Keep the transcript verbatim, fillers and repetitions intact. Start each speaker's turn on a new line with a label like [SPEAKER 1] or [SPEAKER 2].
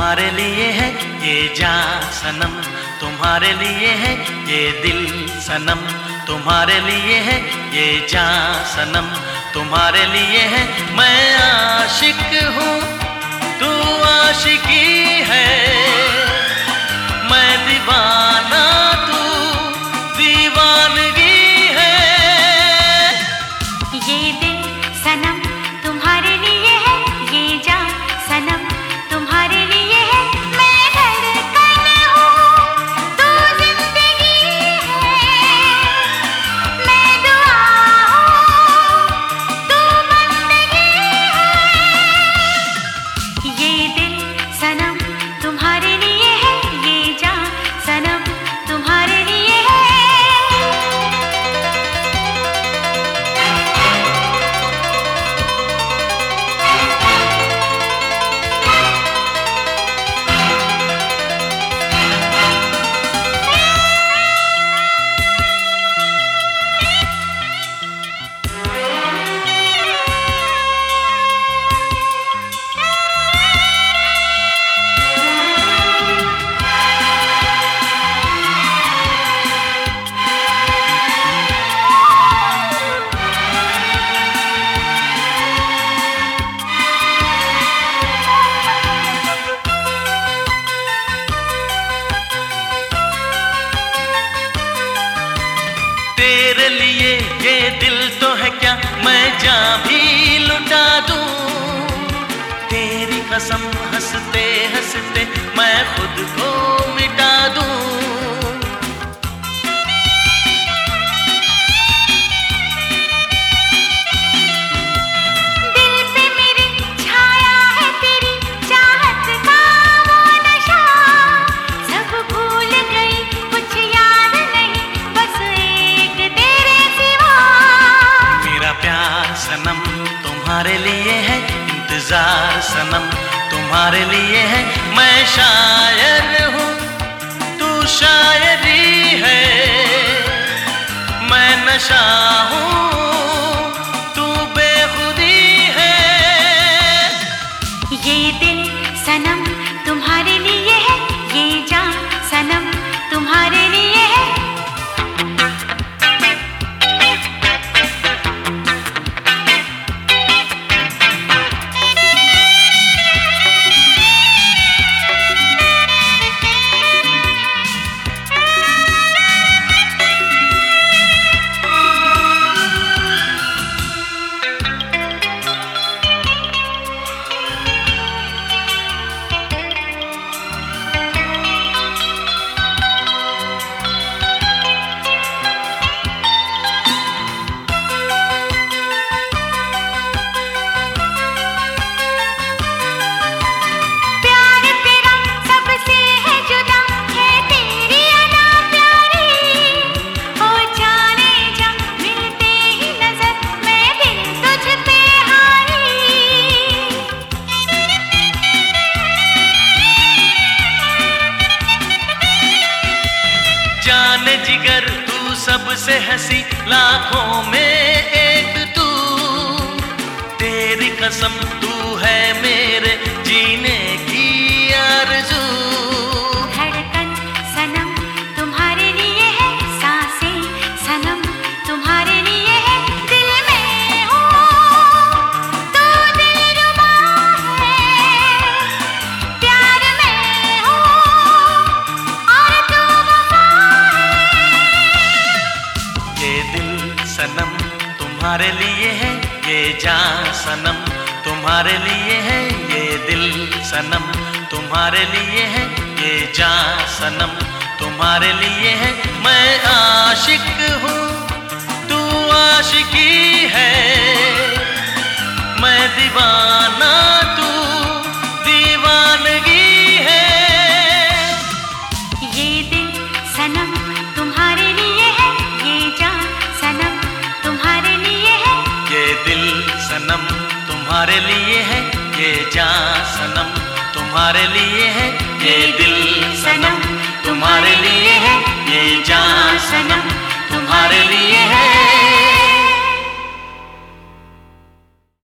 [SPEAKER 1] तुम्हारे लिए है ये जान सनम, तुम्हारे लिए है ये दिल सनम, तुम्हारे लिए है ये जान सनम, तुम्हारे लिए है। मैं आशिक हूँ तू आशिकी है, मैं दीवाना तू दीवानगी है।
[SPEAKER 2] ये दिल सनम तुम्हारे लिए है, ये जान सनम तुम्हारे लिए है। मैं धड़कन हूँ तू जिंदगी है, मैं दुआ हूँ तू बंदगी है। ये दिल सनम तुम्हारे लिए है, ये जान सनम तुम्हारे लिए है।
[SPEAKER 1] तेरे लिए ये दिल तो है क्या मैं जान भी लुटा दूं, तेरी कसम हंसते हंसते मैं खुद को मिटा दूं।
[SPEAKER 2] दिल पे मेरे छाया है तेरी चाहत का वो नशा, सब भूल गई कुछ याद नहीं बस एक तेरे सिवा।
[SPEAKER 1] मेरा प्यार सनम तुम्हारे लिए है, इंतजार सनम तुम्हारे लिए है। मैं शायर हूँ तू शायरी है, मैं नशा हूँ तू बेखुदी है।
[SPEAKER 2] ये दिल सनम तुम्हारे लिए है, ये जान सनम तुम्हारे लिए है।
[SPEAKER 1] जाने जिगर तू सबसे हंसी लाखों में एक तू, तेरी कसम तू है मेरे जीने की आरज़ू।
[SPEAKER 2] धड़कन सनम तुम्हारे लिए है, सांसें सनम तुम्हारे लिए है। दिल में हूँ तू दिलरुबा है, प्यार में हूँ और तू वफा है।
[SPEAKER 1] ये दिल सनम तुम्हारे लिए है, ये जान सनम तुम्हारे लिए है। ये दिल सनम तुम्हारे लिए है, ये जान सनम तुम्हारे लिए है। मैं आशिक हूँ तू आशिकी है, मैं दीवाना तू दीवानगी है।
[SPEAKER 2] ये दिल सनम तुम्हारे लिए है, ये जान सनम तुम्हारे लिए है।
[SPEAKER 1] ये दिल सनम तुम्हारे लिए है, ये जान सनम तुम्हारे लिए है। ये दिल